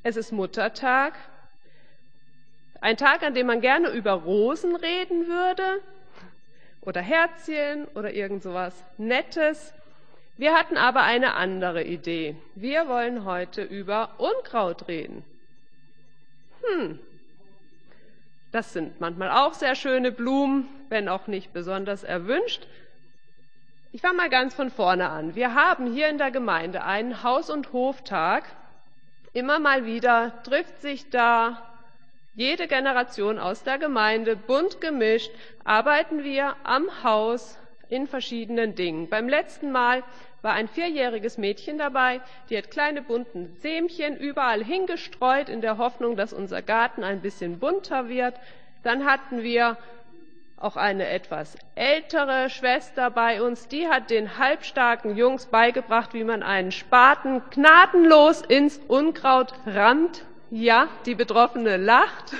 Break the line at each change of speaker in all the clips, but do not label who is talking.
Es ist Muttertag, ein Tag, an dem man gerne über Rosen reden würde oder Herzchen oder irgend sowas Nettes. Wir hatten aber eine andere Idee. Wir wollen heute über Unkraut reden. Das sind manchmal auch sehr schöne Blumen, wenn auch nicht besonders erwünscht. Ich fange mal ganz von vorne an. Wir haben hier in der Gemeinde einen Haus- und Hoftag. Immer mal wieder trifft sich da jede Generation aus der Gemeinde, bunt gemischt, arbeiten wir am Haus in verschiedenen Dingen. Beim letzten Mal war ein 4-jähriges Mädchen dabei, die hat kleine bunten Sämchen überall hingestreut, in der Hoffnung, dass unser Garten ein bisschen bunter wird. Dann hatten wir auch eine etwas ältere Schwester bei uns, die hat den halbstarken Jungs beigebracht, wie man einen Spaten gnadenlos ins Unkraut rammt. Ja, die Betroffene lacht.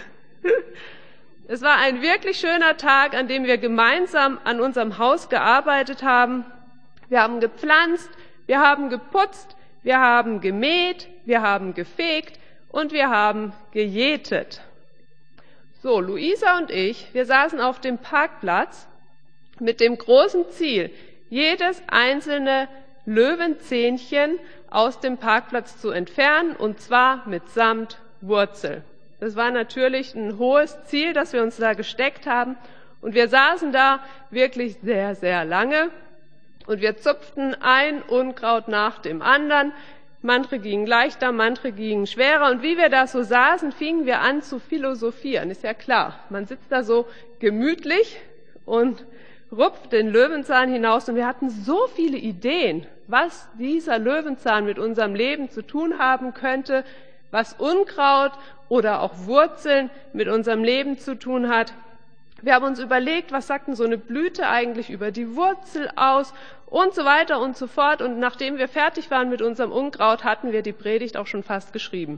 Es war ein wirklich schöner Tag, an dem wir gemeinsam an unserem Haus gearbeitet haben. Wir haben gepflanzt, wir haben geputzt, wir haben gemäht, wir haben gefegt und wir haben gejätet. So, Luisa und ich, wir saßen auf dem Parkplatz mit dem großen Ziel, jedes einzelne Löwenzähnchen aus dem Parkplatz zu entfernen, und zwar mitsamt Wurzel. Das war natürlich ein hohes Ziel, das wir uns da gesteckt haben. Und wir saßen da wirklich sehr, sehr lange und wir zupften ein Unkraut nach dem anderen. Manche gingen leichter, manche gingen schwerer. Und wie wir da so saßen, fingen wir an zu philosophieren. Ist ja klar, man sitzt da so gemütlich und rupft den Löwenzahn hinaus. Und wir hatten so viele Ideen, was dieser Löwenzahn mit unserem Leben zu tun haben könnte, was Unkraut oder auch Wurzeln mit unserem Leben zu tun hat. Wir haben uns überlegt, was sagt denn so eine Blüte eigentlich über die Wurzel aus und so weiter und so fort. Und nachdem wir fertig waren mit unserem Unkraut, hatten wir die Predigt auch schon fast geschrieben.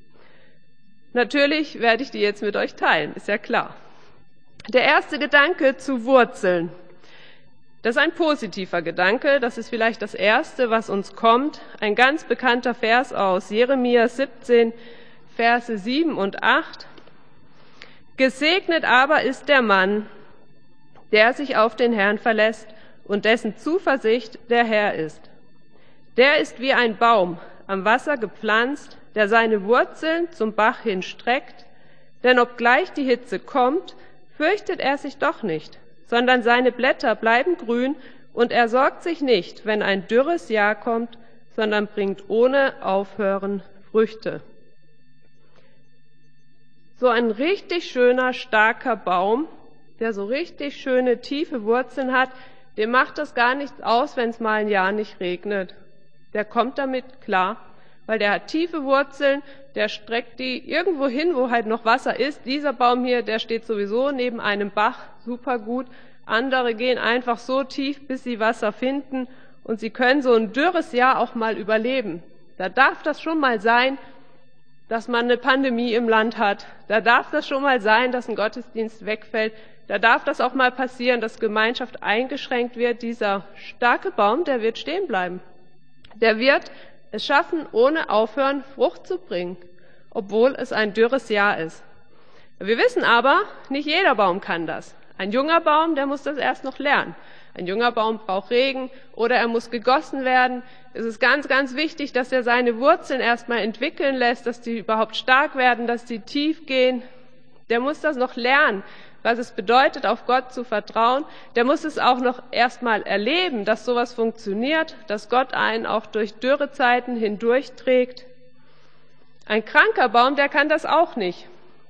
Natürlich werde ich die jetzt mit euch teilen, ist ja klar. Der erste Gedanke zu Wurzeln. Das ist ein positiver Gedanke, das ist vielleicht das Erste, was uns kommt. Ein ganz bekannter Vers aus Jeremia 17, Verse 7 und 8. Gesegnet aber ist der Mann, der sich auf den Herrn verlässt und dessen Zuversicht der Herr ist. Der ist wie ein Baum am Wasser gepflanzt, der seine Wurzeln zum Bach hin streckt, denn obgleich die Hitze kommt, fürchtet er sich doch nicht, sondern seine Blätter bleiben grün und er sorgt sich nicht, wenn ein dürres Jahr kommt, sondern bringt ohne Aufhören Früchte. So ein richtig schöner, starker Baum, der so richtig schöne, tiefe Wurzeln hat, dem macht das gar nichts aus, wenn es mal ein Jahr nicht regnet. Der kommt damit klar, weil der hat tiefe Wurzeln, der streckt die irgendwo hin, wo halt noch Wasser ist. Dieser Baum hier, der steht sowieso neben einem Bach, super gut. Andere gehen einfach so tief, bis sie Wasser finden, und sie können so ein dürres Jahr auch mal überleben. Da darf das schon mal sein, dass man eine Pandemie im Land hat. Da darf das schon mal sein, dass ein Gottesdienst wegfällt. Da darf das auch mal passieren, dass Gemeinschaft eingeschränkt wird. Dieser starke Baum, der wird stehen bleiben. Der wird es schaffen, ohne aufhören, Frucht zu bringen, obwohl es ein dürres Jahr ist. Wir wissen aber, nicht jeder Baum kann das. Ein junger Baum, der muss das erst noch lernen. Ein junger Baum braucht Regen oder er muss gegossen werden. Es ist ganz, ganz wichtig, dass er seine Wurzeln erstmal entwickeln lässt, dass die überhaupt stark werden, dass die tief gehen. Der muss das noch lernen, was es bedeutet, auf Gott zu vertrauen. Der muss es auch noch erstmal erleben, dass sowas funktioniert, dass Gott einen auch durch Dürrezeiten hindurchträgt. Ein kranker Baum, der kann das auch nicht.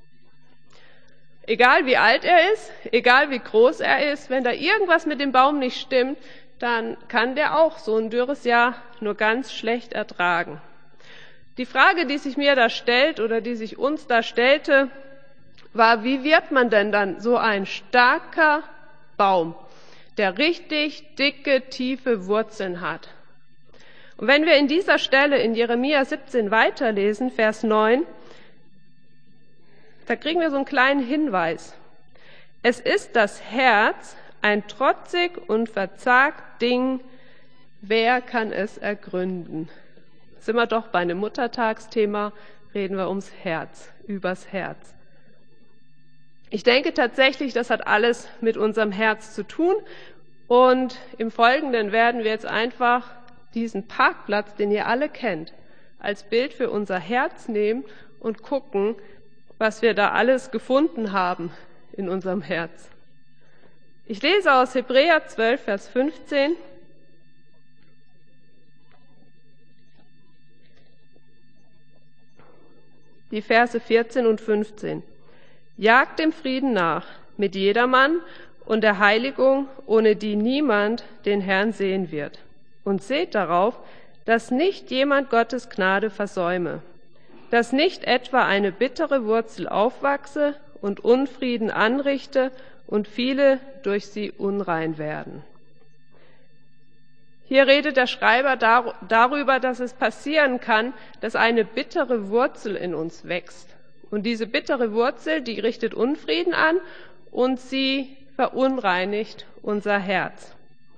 Egal wie alt er ist, egal wie groß er ist, wenn da irgendwas mit dem Baum nicht stimmt, dann kann der auch so ein dürres Jahr nur ganz schlecht ertragen. Die Frage, die sich mir da stellt oder die sich uns da stellte, war, wie wird man denn dann so ein starker Baum, der richtig dicke, tiefe Wurzeln hat? Und wenn wir in dieser Stelle in Jeremia 17 weiterlesen, Vers 9, da kriegen wir so einen kleinen Hinweis. Es ist das Herz, ein trotzig und verzagt Ding, wer kann es ergründen? Sind wir doch bei einem Muttertagsthema, reden wir ums Herz, übers Herz. Ich denke tatsächlich, das hat alles mit unserem Herz zu tun. Und im Folgenden werden wir jetzt einfach diesen Parkplatz, den ihr alle kennt, als Bild für unser Herz nehmen und gucken, was wir da alles gefunden haben in unserem Herz. Ich lese aus Hebräer 12, Vers 15. Die Verse 14 und 15. Jagt dem Frieden nach mit jedermann und der Heiligung, ohne die niemand den Herrn sehen wird. Und seht darauf, dass nicht jemand Gottes Gnade versäume, dass nicht etwa eine bittere Wurzel aufwachse und Unfrieden anrichte und viele durch sie unrein werden. Hier redet der Schreiber darüber, dass es passieren kann, dass eine bittere Wurzel in uns wächst. Und diese bittere Wurzel, die richtet Unfrieden an und sie verunreinigt unser Herz.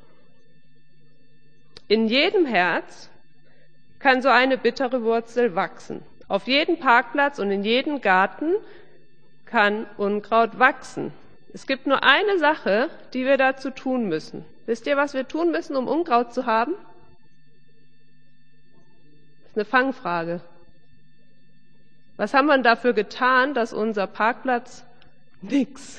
In jedem Herz kann so eine bittere Wurzel wachsen. Auf jedem Parkplatz und in jedem Garten kann Unkraut wachsen. Es gibt nur eine Sache, die wir dazu tun müssen. Wisst ihr, was wir tun müssen, um Unkraut zu haben? Das ist eine Fangfrage. Was haben wir dafür getan, dass unser Parkplatz nix?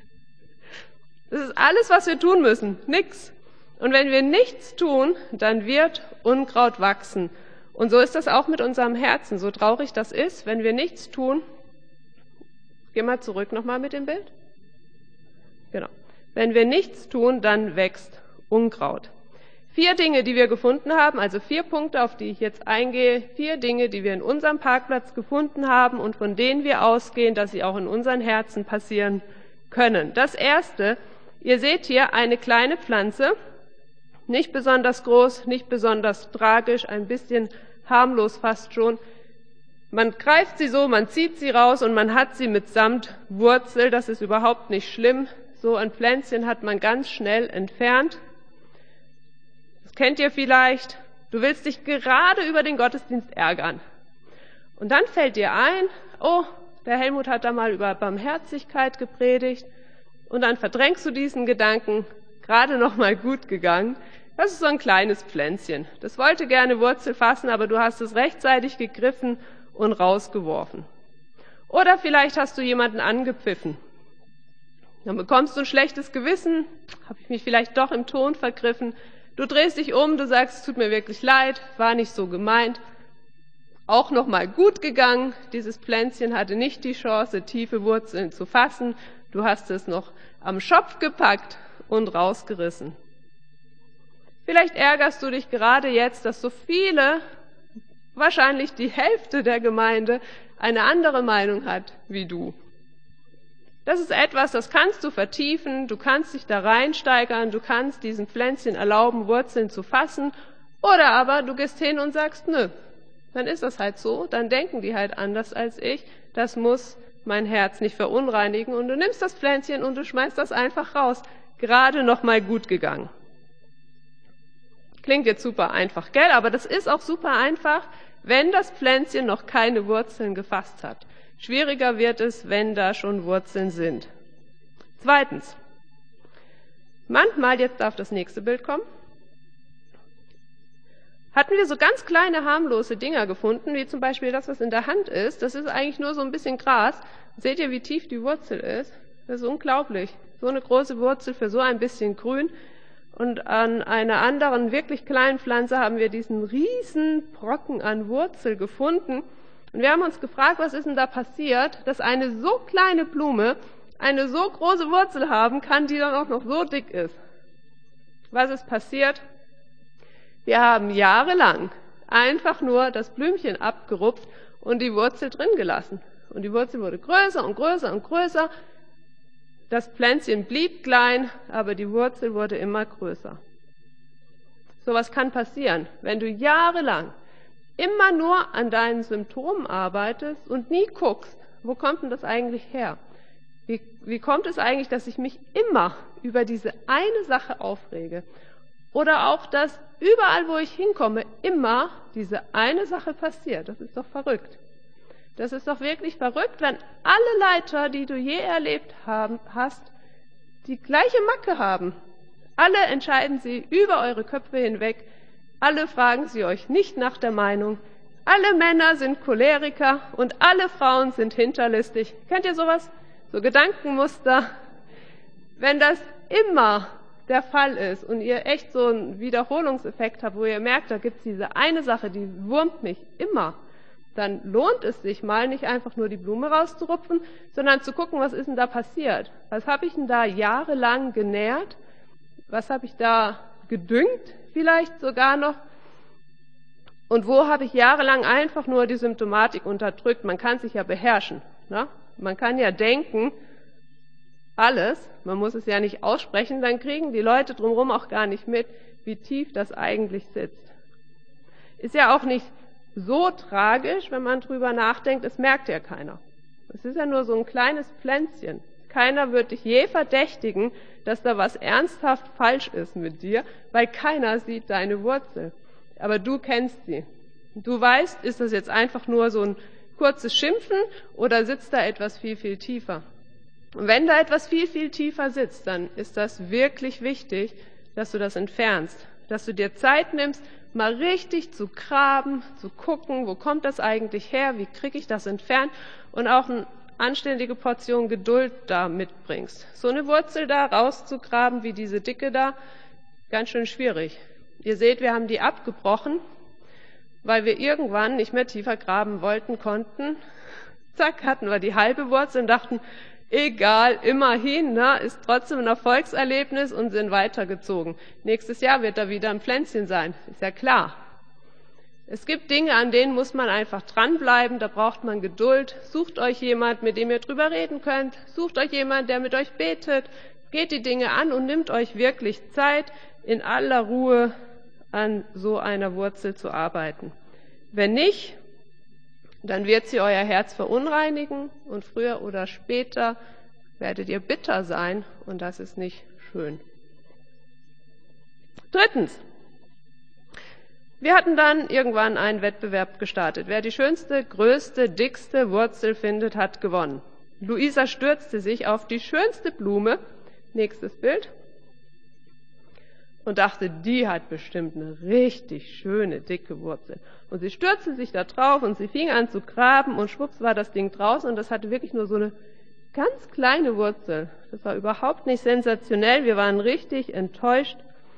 Das ist alles, was wir tun müssen. Nix. Und wenn wir nichts tun, dann wird Unkraut wachsen. Und so ist das auch mit unserem Herzen. So traurig das ist, wenn wir nichts tun. Geh mal zurück nochmal mit dem Bild. Genau. Wenn wir nichts tun, dann wächst Unkraut. 4 Dinge, die wir gefunden haben, also 4 Punkte, auf die ich jetzt eingehe, 4 Dinge, die wir in unserem Parkplatz gefunden haben und von denen wir ausgehen, dass sie auch in unseren Herzen passieren können. Das erste, ihr seht hier eine kleine Pflanze, nicht besonders groß, nicht besonders tragisch, ein bisschen harmlos fast schon. Man greift sie so, man zieht sie raus und man hat sie mitsamt Wurzel, das ist überhaupt nicht schlimm. So ein Pflänzchen hat man ganz schnell entfernt. Das kennt ihr vielleicht. Du willst dich gerade über den Gottesdienst ärgern. Und dann fällt dir ein, oh, der Helmut hat da mal über Barmherzigkeit gepredigt. Und dann verdrängst du diesen Gedanken, gerade noch mal gut gegangen. Das ist so ein kleines Pflänzchen. Das wollte gerne Wurzel fassen, aber du hast es rechtzeitig gegriffen und rausgeworfen. Oder vielleicht hast du jemanden angepfiffen. Dann bekommst du ein schlechtes Gewissen, habe ich mich vielleicht doch im Ton vergriffen. Du drehst dich um, du sagst, es tut mir wirklich leid, war nicht so gemeint. Auch nochmal gut gegangen, dieses Pflänzchen hatte nicht die Chance, tiefe Wurzeln zu fassen. Du hast es noch am Schopf gepackt und rausgerissen. Vielleicht ärgerst du dich gerade jetzt, dass so viele, wahrscheinlich die Hälfte der Gemeinde, eine andere Meinung hat wie du. Das ist etwas, das kannst du vertiefen, du kannst dich da reinsteigern, du kannst diesen Pflänzchen erlauben, Wurzeln zu fassen, oder aber du gehst hin und sagst, nö, dann ist das halt so, dann denken die halt anders als ich, das muss mein Herz nicht verunreinigen und du nimmst das Pflänzchen und du schmeißt das einfach raus, gerade noch mal gut gegangen. Klingt jetzt super einfach, gell? Aber das ist auch super einfach, wenn das Pflänzchen noch keine Wurzeln gefasst hat. Schwieriger wird es, wenn da schon Wurzeln sind. Zweitens. Manchmal, jetzt darf das nächste Bild kommen, hatten wir so ganz kleine, harmlose Dinger gefunden, wie zum Beispiel das, was in der Hand ist. Das ist eigentlich nur so ein bisschen Gras. Seht ihr, wie tief die Wurzel ist? Das ist unglaublich. So eine große Wurzel für so ein bisschen Grün. Und an einer anderen, wirklich kleinen Pflanze haben wir diesen riesen Brocken an Wurzel gefunden. Und wir haben uns gefragt, was ist denn da passiert, dass eine so kleine Blume eine so große Wurzel haben kann, die dann auch noch so dick ist. Was ist passiert? Wir haben jahrelang einfach nur das Blümchen abgerupft und die Wurzel drin gelassen. Und die Wurzel wurde größer und größer und größer. Das Pflänzchen blieb klein, aber die Wurzel wurde immer größer. So was kann passieren, wenn du jahrelang immer nur an deinen Symptomen arbeitest und nie guckst, wo kommt denn das eigentlich her? Wie kommt es eigentlich, dass ich mich immer über diese eine Sache aufrege? Oder auch, dass überall, wo ich hinkomme, immer diese eine Sache passiert. Das ist doch verrückt. Das ist doch wirklich verrückt, wenn alle Leiter, die du je erlebt hast, die gleiche Macke haben. Alle entscheiden sie über eure Köpfe hinweg. Alle fragen sie euch nicht nach der Meinung. Alle Männer sind Choleriker und alle Frauen sind hinterlistig. Kennt ihr sowas? So Gedankenmuster. Wenn das immer der Fall ist und ihr echt so einen Wiederholungseffekt habt, wo ihr merkt, da gibt es diese eine Sache, die wurmt mich immer, dann lohnt es sich mal, nicht einfach nur die Blume rauszurupfen, sondern zu gucken, was ist denn da passiert? Was habe ich denn da jahrelang genährt? Was habe ich da gedüngt vielleicht sogar noch? Und wo habe ich jahrelang einfach nur die Symptomatik unterdrückt? Man kann sich ja beherrschen. Ne? Man kann ja denken, alles, man muss es ja nicht aussprechen, dann kriegen die Leute drumherum auch gar nicht mit, wie tief das eigentlich sitzt. Ist ja auch nicht so tragisch, wenn man drüber nachdenkt, es merkt ja keiner. Es ist ja nur so ein kleines Pflänzchen. Keiner wird dich je verdächtigen, dass da was ernsthaft falsch ist mit dir, weil keiner sieht deine Wurzel. Aber du kennst sie. Du weißt, ist das jetzt einfach nur so ein kurzes Schimpfen oder sitzt da etwas viel, viel tiefer? Und wenn da etwas viel, viel tiefer sitzt, dann ist das wirklich wichtig, dass du das entfernst, dass du dir Zeit nimmst, mal richtig zu graben, zu gucken, wo kommt das eigentlich her, wie kriege ich das entfernt und auch eine anständige Portion Geduld da mitbringst. So eine Wurzel da rauszugraben, wie diese dicke da, ganz schön schwierig. Ihr seht, wir haben die abgebrochen, weil wir irgendwann nicht mehr tiefer graben wollten, konnten. Zack, hatten wir die halbe Wurzel und dachten, egal, immerhin, ne, ist trotzdem ein Erfolgserlebnis und sind weitergezogen. Nächstes Jahr wird da wieder ein Pflänzchen sein, ist ja klar. Es gibt Dinge, an denen muss man einfach dranbleiben, da braucht man Geduld. Sucht euch jemand, mit dem ihr drüber reden könnt. Sucht euch jemand, der mit euch betet. Geht die Dinge an und nimmt euch wirklich Zeit, in aller Ruhe an so einer Wurzel zu arbeiten. Wenn nicht, dann wird sie euer Herz verunreinigen und früher oder später werdet ihr bitter sein und das ist nicht schön. Drittens. Wir hatten dann irgendwann einen Wettbewerb gestartet. Wer die schönste, größte, dickste Wurzel findet, hat gewonnen. Luisa stürzte sich auf die schönste Blume, nächstes Bild, und dachte, die hat bestimmt eine richtig schöne, dicke Wurzel. Und sie stürzte sich da drauf und sie fing an zu graben und schwupps war das Ding draußen und das hatte wirklich nur so eine ganz kleine Wurzel. Das war überhaupt nicht sensationell, wir waren richtig enttäuscht.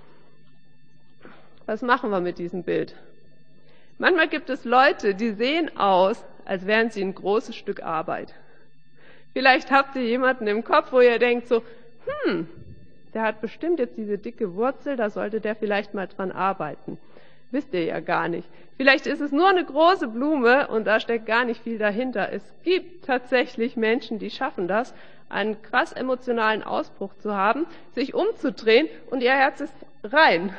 Was machen wir mit diesem Bild? Manchmal gibt es Leute, die sehen aus, als wären sie ein großes Stück Arbeit. Vielleicht habt ihr jemanden im Kopf, wo ihr denkt so, der hat bestimmt jetzt diese dicke Wurzel, da sollte der vielleicht mal dran arbeiten. Wisst ihr ja gar nicht. Vielleicht ist es nur eine große Blume und da steckt gar nicht viel dahinter. Es gibt tatsächlich Menschen, die schaffen das, einen krass emotionalen Ausbruch zu haben, sich umzudrehen und ihr Herz ist rein.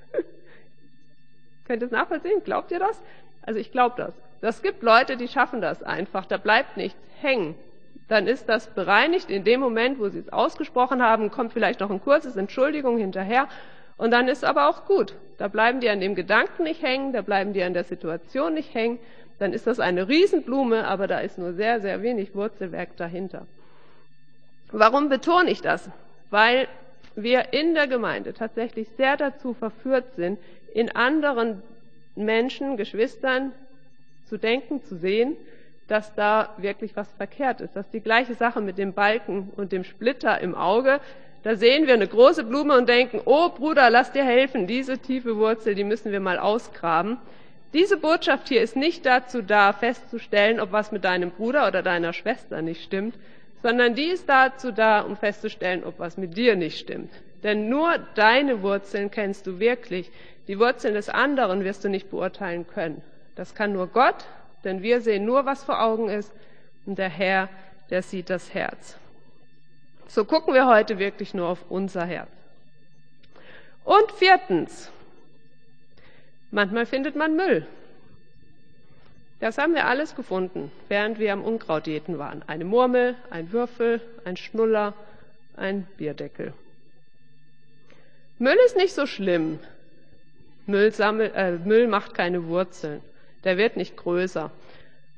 Könnt ihr es nachvollziehen? Glaubt ihr das? Also ich glaube das. Es gibt Leute, die schaffen das einfach. Da bleibt nichts hängen. Dann ist das bereinigt. In dem Moment, wo sie es ausgesprochen haben, kommt vielleicht noch ein kurzes Entschuldigung hinterher. Und dann ist aber auch gut. Da bleiben die an dem Gedanken nicht hängen, da bleiben die an der Situation nicht hängen. Dann ist das eine Riesenblume, aber da ist nur sehr, sehr wenig Wurzelwerk dahinter. Warum betone ich das? Weil wir in der Gemeinde tatsächlich sehr dazu verführt sind, in anderen Menschen, Geschwistern zu denken, zu sehen, dass da wirklich was verkehrt ist. Das ist die gleiche Sache mit dem Balken und dem Splitter im Auge. Da sehen wir eine große Blume und denken, oh Bruder, lass dir helfen, diese tiefe Wurzel, die müssen wir mal ausgraben. Diese Botschaft hier ist nicht dazu da, festzustellen, ob was mit deinem Bruder oder deiner Schwester nicht stimmt, sondern die ist dazu da, um festzustellen, ob was mit dir nicht stimmt. Denn nur deine Wurzeln kennst du wirklich. Die Wurzeln des anderen wirst du nicht beurteilen können. Das kann nur Gott, denn wir sehen nur, was vor Augen ist, und der Herr, der sieht das Herz. So gucken wir heute wirklich nur auf unser Herz. Und viertens, manchmal findet man Müll. Das haben wir alles gefunden, während wir am Unkrautjäten waren. Eine Murmel, ein Würfel, ein Schnuller, ein Bierdeckel. Müll ist nicht so schlimm. Müll macht keine Wurzeln. Der wird nicht größer.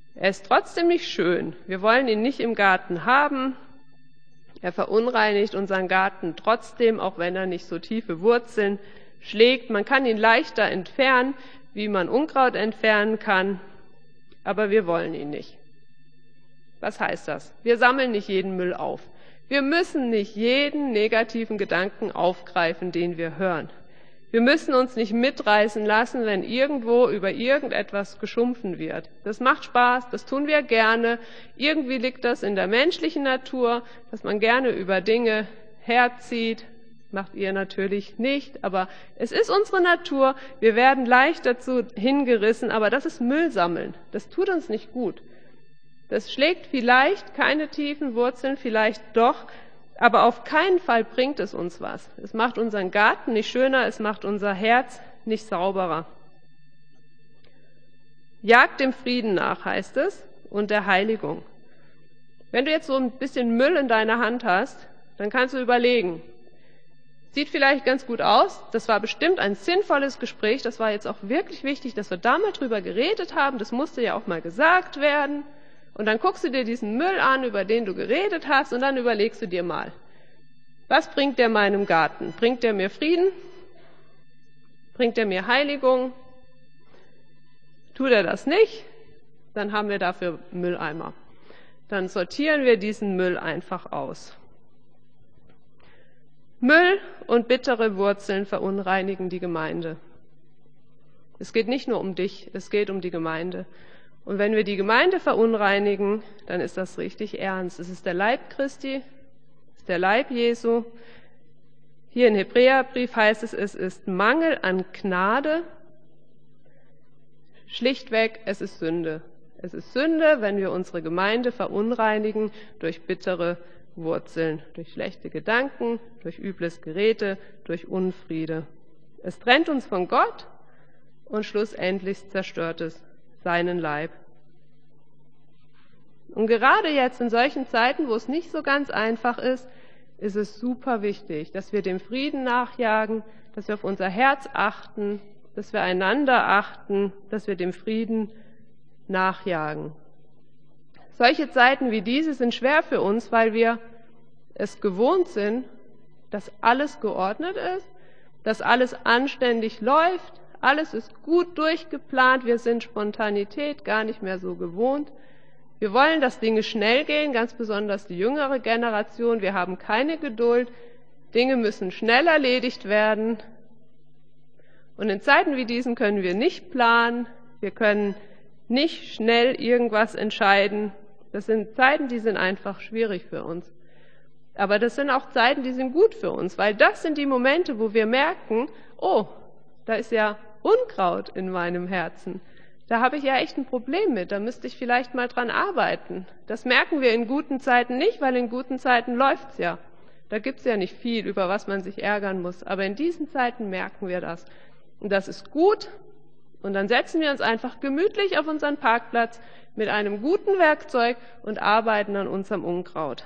Er ist trotzdem nicht schön. Wir wollen ihn nicht im Garten haben. Er verunreinigt unseren Garten trotzdem, auch wenn er nicht so tiefe Wurzeln schlägt. Man kann ihn leichter entfernen, wie man Unkraut entfernen kann, aber wir wollen ihn nicht. Was heißt das? Wir sammeln nicht jeden Müll auf. Wir müssen nicht jeden negativen Gedanken aufgreifen, den wir hören. Wir müssen uns nicht mitreißen lassen, wenn irgendwo über irgendetwas geschumpfen wird. Das macht Spaß, das tun wir gerne. Irgendwie liegt das in der menschlichen Natur, dass man gerne über Dinge herzieht. Macht ihr natürlich nicht, aber es ist unsere Natur. Wir werden leicht dazu hingerissen, aber das ist Müll sammeln. Das tut uns nicht gut. Das schlägt vielleicht keine tiefen Wurzeln, vielleicht doch, aber auf keinen Fall bringt es uns was. Es macht unseren Garten nicht schöner, es macht unser Herz nicht sauberer. Jagt dem Frieden nach, heißt es, und der Heiligung. Wenn du jetzt so ein bisschen Müll in deiner Hand hast, dann kannst du überlegen, sieht vielleicht ganz gut aus, das war bestimmt ein sinnvolles Gespräch, das war jetzt auch wirklich wichtig, dass wir da mal drüber geredet haben, das musste ja auch mal gesagt werden. Und dann guckst du dir diesen Müll an, über den du geredet hast, und dann überlegst du dir mal, was bringt der meinem Garten? Bringt der mir Frieden? Bringt er mir Heiligung? Tut er das nicht? Dann haben wir dafür Mülleimer. Dann sortieren wir diesen Müll einfach aus. Müll und bittere Wurzeln verunreinigen die Gemeinde. Es geht nicht nur um dich, es geht um die Gemeinde. Und wenn wir die Gemeinde verunreinigen, dann ist das richtig ernst. Es ist der Leib Christi, es ist der Leib Jesu. Hier im Hebräerbrief heißt es, es ist Mangel an Gnade. Schlichtweg, es ist Sünde. Es ist Sünde, wenn wir unsere Gemeinde verunreinigen durch bittere Wurzeln, durch schlechte Gedanken, durch übles Gerede, durch Unfriede. Es trennt uns von Gott und schlussendlich zerstört es seinen Leib. Und gerade jetzt in solchen Zeiten, wo es nicht so ganz einfach ist, ist es super wichtig, dass wir dem Frieden nachjagen, dass wir auf unser Herz achten, dass wir einander achten, dass wir dem Frieden nachjagen. Solche Zeiten wie diese sind schwer für uns, weil wir es gewohnt sind, dass alles geordnet ist, dass alles anständig läuft, alles ist gut durchgeplant, wir sind Spontanität gar nicht mehr so gewohnt. Wir wollen, dass Dinge schnell gehen, ganz besonders die jüngere Generation. Wir haben keine Geduld, Dinge müssen schnell erledigt werden. Und in Zeiten wie diesen können wir nicht planen, wir können nicht schnell irgendwas entscheiden. Das sind Zeiten, die sind einfach schwierig für uns. Aber das sind auch Zeiten, die sind gut für uns, weil das sind die Momente, wo wir merken, oh, da ist ja Unkraut in meinem Herzen. Da habe ich ja echt ein Problem mit, da müsste ich vielleicht mal dran arbeiten. Das merken wir in guten Zeiten nicht, weil in guten Zeiten läuft's ja. Da gibt's ja nicht viel, über was man sich ärgern muss. Aber in diesen Zeiten merken wir das. Und das ist gut. Und dann setzen wir uns einfach gemütlich auf unseren Parkplatz mit einem guten Werkzeug und arbeiten an unserem Unkraut.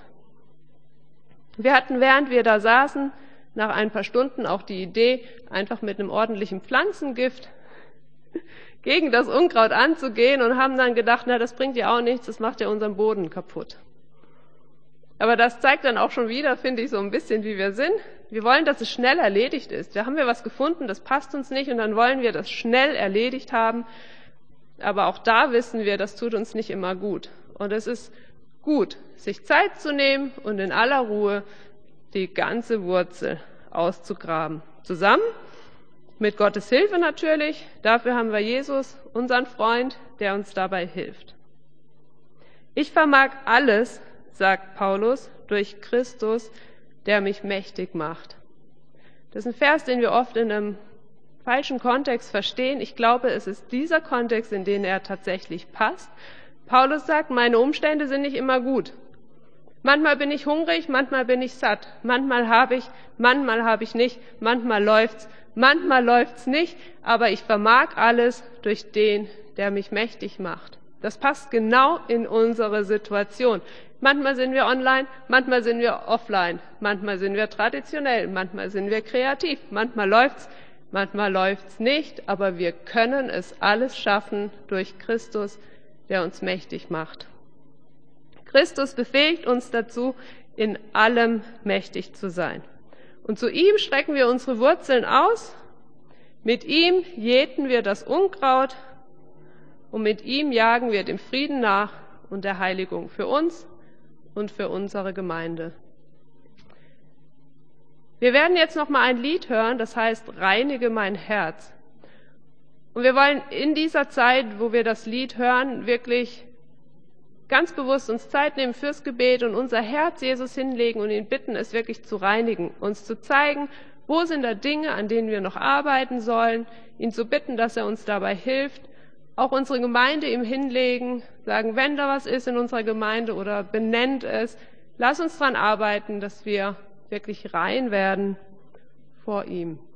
Wir hatten, während wir da saßen, nach ein paar Stunden auch die Idee, einfach mit einem ordentlichen Pflanzengift gegen das Unkraut anzugehen und haben dann gedacht, na, das bringt ja auch nichts, das macht ja unseren Boden kaputt. Aber das zeigt dann auch schon wieder, finde ich, so ein bisschen, wie wir sind. Wir wollen, dass es schnell erledigt ist. Da haben wir was gefunden, das passt uns nicht und dann wollen wir das schnell erledigt haben. Aber auch da wissen wir, das tut uns nicht immer gut. Und es ist gut, sich Zeit zu nehmen und in aller Ruhe die ganze Wurzel auszugraben. Zusammen, mit Gottes Hilfe natürlich. Dafür haben wir Jesus, unseren Freund, der uns dabei hilft. Ich vermag alles, sagt Paulus, durch Christus, der mich mächtig macht. Das ist ein Vers, den wir oft in einem falschen Kontext verstehen. Ich glaube, es ist dieser Kontext, in den er tatsächlich passt. Paulus sagt, meine Umstände sind nicht immer gut. Manchmal bin ich hungrig, manchmal bin ich satt. Manchmal habe ich nicht, manchmal läuft's nicht, aber ich vermag alles durch den, der mich mächtig macht. Das passt genau in unsere Situation. Manchmal sind wir online, manchmal sind wir offline, manchmal sind wir traditionell, manchmal sind wir kreativ, manchmal läuft's nicht, aber wir können es alles schaffen durch Christus, der uns mächtig macht. Christus befähigt uns dazu, in allem mächtig zu sein. Und zu ihm strecken wir unsere Wurzeln aus, mit ihm jäten wir das Unkraut und mit ihm jagen wir dem Frieden nach und der Heiligung für uns und für unsere Gemeinde. Wir werden jetzt noch mal ein Lied hören, das heißt Reinige mein Herz. Und wir wollen in dieser Zeit, wo wir das Lied hören, wirklich ganz bewusst uns Zeit nehmen fürs Gebet und unser Herz Jesus hinlegen und ihn bitten, es wirklich zu reinigen, uns zu zeigen, wo sind da Dinge, an denen wir noch arbeiten sollen, ihn zu bitten, dass er uns dabei hilft, auch unsere Gemeinde ihm hinlegen, sagen, wenn da was ist in unserer Gemeinde oder benennt es, lass uns daran arbeiten, dass wir wirklich rein werden vor ihm.